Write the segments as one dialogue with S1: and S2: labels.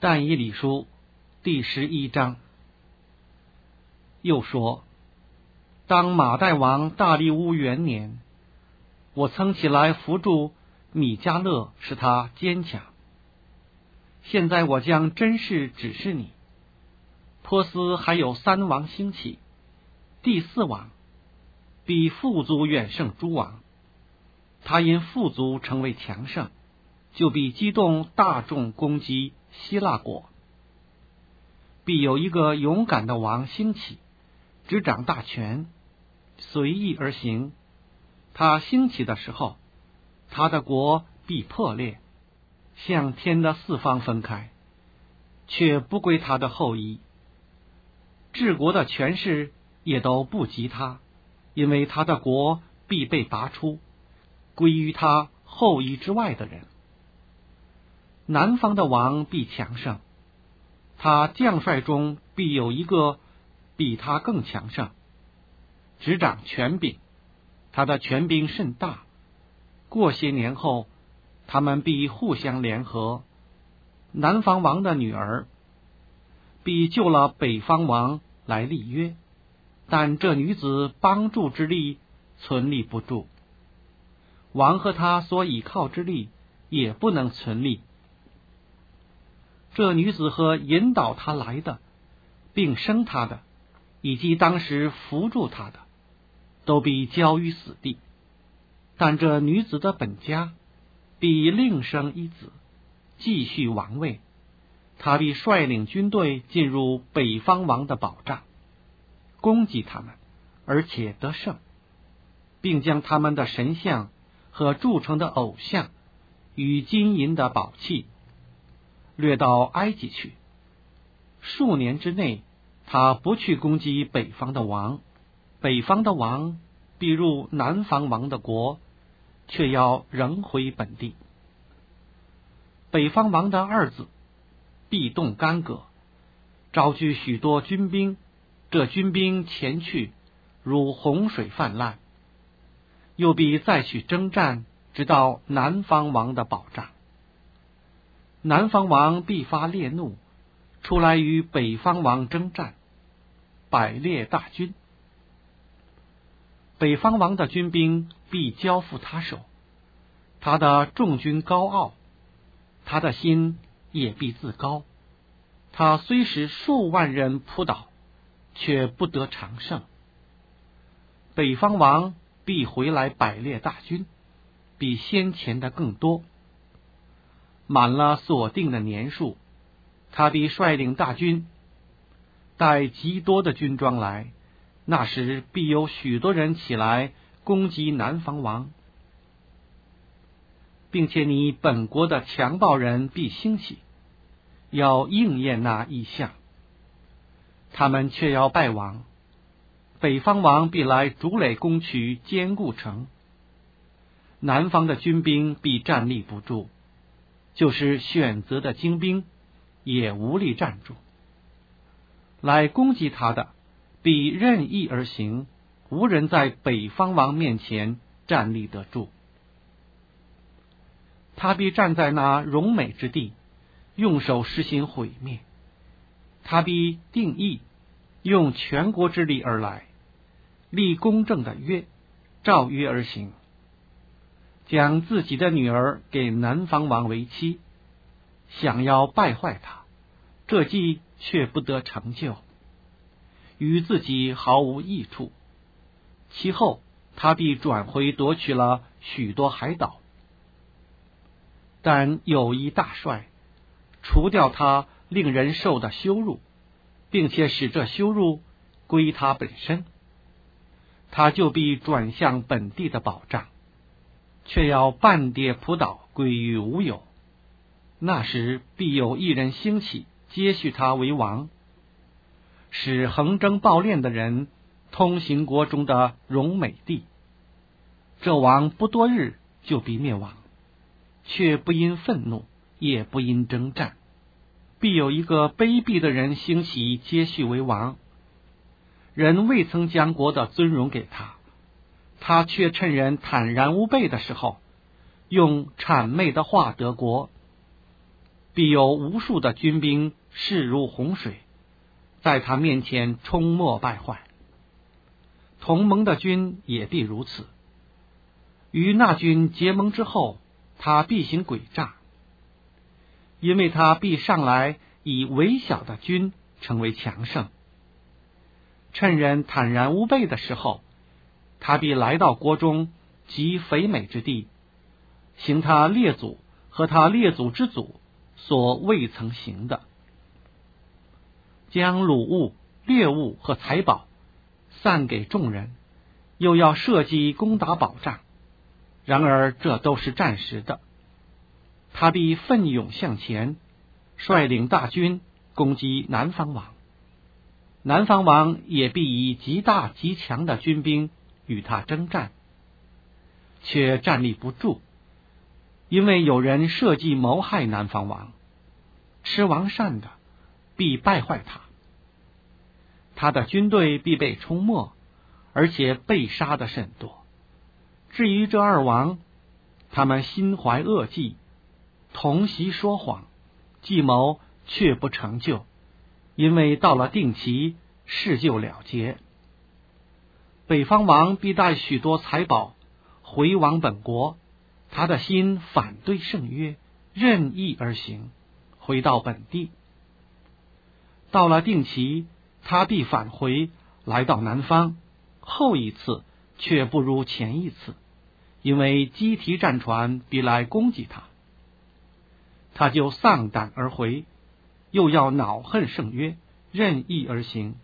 S1: 但以理书第11章。又说，当马代王大利乌元年，我曾起来扶助米迦勒，使他坚强。现在我将真事指示你，波斯还有3王兴起，第4王比富足远胜诸王，他因富足成为强盛，就必激动大众攻击希腊国。必有一个勇敢的王兴起，执掌大权，随意而行。他兴起的时候，他的国必破裂，向天的4方分开，却不归他的后裔。治国的权势也都不及他，因为他的国必被拔出，归于他后裔之外的人。南方的王必强盛，他将帅中必有一个比他更强盛，执掌权柄，他的权柄甚大。过些年后，他们必互相联合。南方王的女儿必救了北方王来立约，但这女子帮助之力存立不住，王和他所倚靠之力也不能存立。这女子和引导他来的，并生他的，以及当时扶助他的，都必交于死地。但这女子的本家必另生一子，继续王位。他必率领军队进入北方王的保障，攻击他们，而且得胜，并将他们的神像和铸成的偶像与金银的宝器掠到埃及去。数年之内，他不去攻击北方的王，北方的王必入南方王的国，却要仍回本地。北方王的2子必动干戈，招聚许多军兵，这军兵前去，如洪水泛滥，又必再去征战，直到南方王的保障。南方王必发烈怒，出来与北方王征战，摆列大军。北方王的军兵必交付他手，他的众军高傲，他的心也必自高。他虽使数万人扑倒，却不得长胜。北方王必回来摆列大军，比先前的更多，满了所定的年数。他必率领大军，带极多的军装来，那时必有许多人起来攻击南方王，并且你本国的强暴人必兴起，要应验那异象。他们却要败亡，北方王必来筑垒攻取坚固城，南方的军兵必站立不住，就是选择的精兵也无力站住。来攻击他的必任意而行，无人在北方王面前站立得住。他必站在那荣美之地，用手实行毁灭。他必定义，用全国之力而来，立公正的约，照约而行，将自己的女儿给南方王为妻，想要败坏他，这计却不得成就，与自己毫无益处。其后他必转回夺取了许多海岛。但有一大帅，除掉他令人受的羞辱，并且使这羞辱归他本身，他就必转向本地的保障，却要半跌扑倒，归于无有。那时必有一人兴起，接续他为王，使横征暴敛的人通行国中的荣美地。这王不多日就必灭亡，却不因愤怒，也不因征战。必有一个卑鄙的人兴起，接续为王，人未曾将国的尊荣给他，他却趁人坦然无备的时候，用谄媚的话得国。 必有无数的军兵势如洪水，在他面前冲没败坏。同盟的军也必如此。与那军结盟之后，他必行诡诈，因为他必上来以微小的军成为强盛。趁人坦然无备的时候，他必来到国中极肥美之地，行他列祖和他列祖之祖所未曾行的，将掳物、掠物和财宝散给众人，又要设计攻打保障。然而这都是暂时的。他必奋勇向前，率领大军攻击南方王。南方王也必以极大极强的军兵与他征战，却站立不住，因为有人设计谋害南方王，吃王膳的必败坏他。他的军队必被冲没，而且被杀的甚多。至于这二王，他们心怀恶计，同席说谎，计谋却不成就，因为到了定期，事就了结。北方王必带许多财宝回往本国，他的心反对圣约，任意而行，回到本地。到了定期，他必返回，来到南方，后一次却不如前一次，因为基提战船必来攻击他。他就丧胆而回，又要恼恨圣约，任意而行。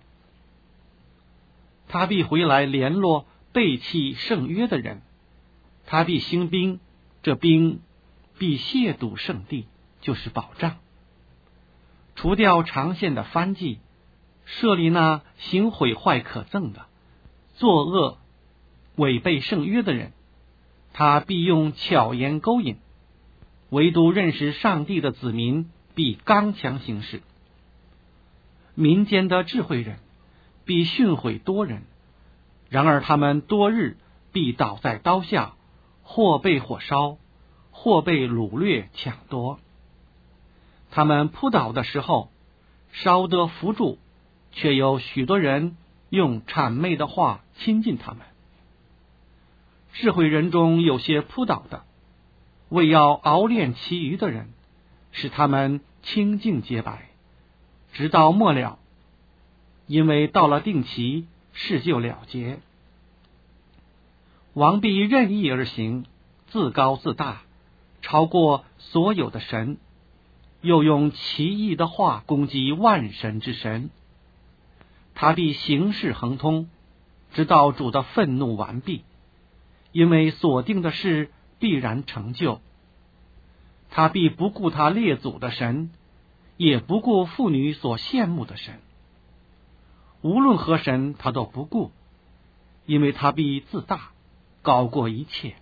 S1: 他必回来联络背弃圣约的人，他必兴兵，这兵必亵渎圣地，就是保障，除掉长线的藩祭，设立那行毁坏可憎的、作恶违背圣约的人。他必用巧言勾引，唯独认识上帝的子民必刚强行事。民间的智慧人必训诲多人，然而他们多日必倒在刀下，或被火烧，或被掳掠抢夺。他们扑倒的时候，稍得扶住，却有许多人用谄媚的话亲近他们。智慧人中有些扑倒的，为要熬炼其余的人，使他们清净洁白，直到末了，因为到了定期，事就了结。王必任意而行，自高自大，超过所有的神，又用奇异的话攻击万神之神。他必行事亨通，直到主的愤怒完毕，因为所定的事必然成就。他必不顾他列祖的神，也不顾妇女所羡慕的神，无论何神他都不顾，因为他必自大，高过一切。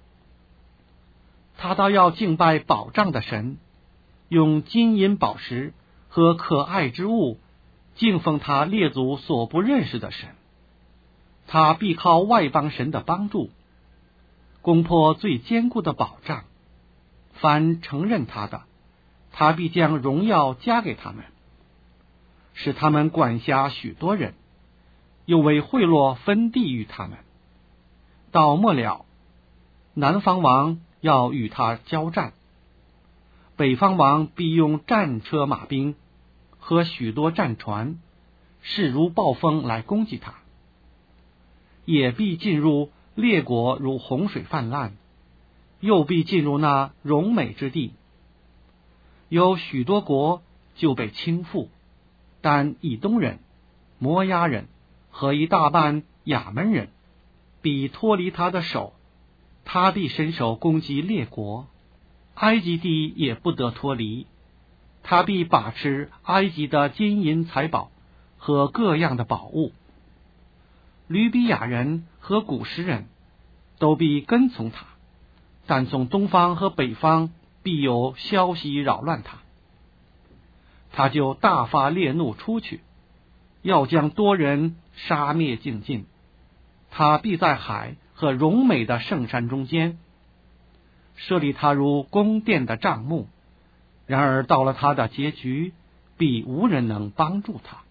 S1: 他倒要敬拜保障的神，用金银宝石和可爱之物敬奉他列祖所不认识的神。他必靠外邦神的帮助，攻破最坚固的保障。凡承认他的，他必将荣耀加给他们，使他们管辖许多人，又为贿赂分地于他们。到末了，南方王要与他交战，北方王必用战车马兵和许多战船，势如暴风来攻击他，也必进入列国如洪水泛滥，又必进入那荣美之地。有许多国就被倾覆，但以东人、摩押人和一大半亚门人必脱离他的手，他必伸手攻击列国，埃及地也不得脱离。他必把持埃及的金银财宝和各样的宝物。吕比亚人和古时人都必跟从他，但从东方和北方必有消息扰乱他。他就大发烈怒出去，要将多人杀灭净尽。他必在海和荣美的圣山中间设立他如宫殿的帐幕， 然而到了他的结局，必无人能帮助他。